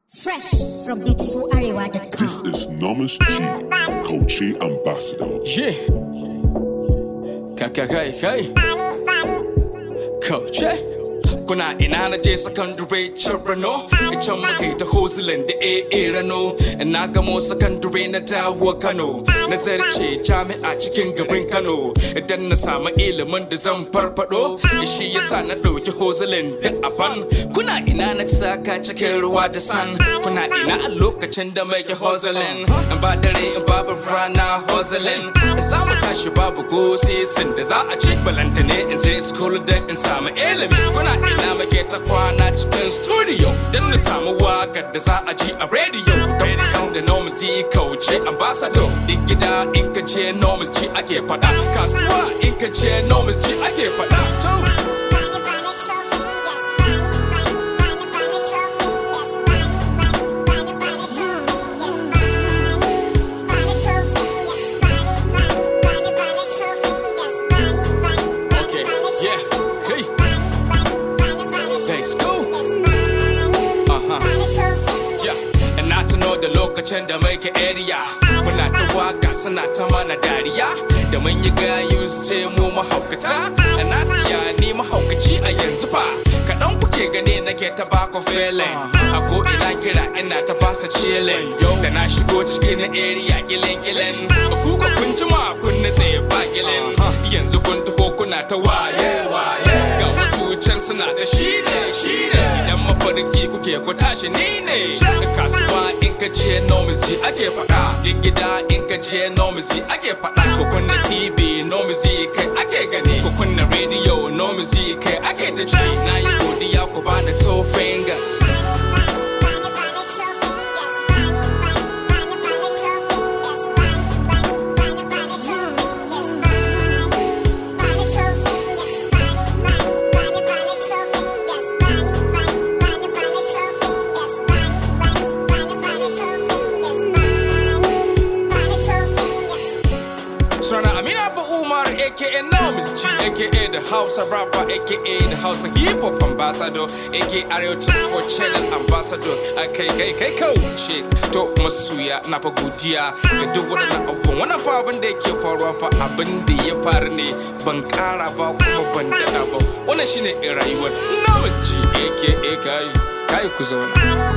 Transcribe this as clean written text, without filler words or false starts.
Fresh from beautifularewa.com. This is Nomis G, Kochi Ambassador. Yeah. Hey. Coach, kuna ina na je secondary chirano icen muke ta hozulin da rano na gamo secondary na dawo Kano na zarce jami'a cikin garin Kano idan na samu ilimin da zan farfado shi yasa na dauki hozulin da afan kuna ina na saka cikin ruwa da san kuna ina a lokacin da muke hozulin ba dare babu rana hozulin samu tashi babu gosi sin da za a ci balanta ne in je school da in samu ilimi kuna ina muke ta kwana cikin studio dan na samu wakar da za a ji a radio don san da Nomis G Kochi Ambassador duk gida in ka je Nomis G ake fada kasuwa in ka je Nomis G ake fada lokacin da muke area muna ta waka suna ta mana dariya da mun yi gayu sai mu mahaukata na siya ni mahaukaci a yanzu fa kaɗan kuke gane nake ta bako feeling a ko ina kira ina ta basa chilling da na shigo cikin area kilin kuka kun jima kun nutse ba kilin yanzu kun taho kuna ta waye ga wasu can suna da shi ne idan mafarki kuke ku tashi ni ne kasuwa in ka ce Nomis G ake faɗa duk gida in ka ce Nomis G ake faɗa ku kunna TV Nomis G kai ake gani ku kunna radio Nomis G kai ake ta ci na yi godiya ku bani two fingers aka Nomis G, aka the House of Rapper, aka the House of Hip Hop Ambassador, aka Arewa 24 Channel Ambassador, kai Kochi to masoya na fa godiya ga duk wadannan abubuwan wannan fa abin da yake faruwa fa abin da ya faru ne ban kara ba kuma ban dada ba wannan shine rayuwar Nomis G aka kai ku zauna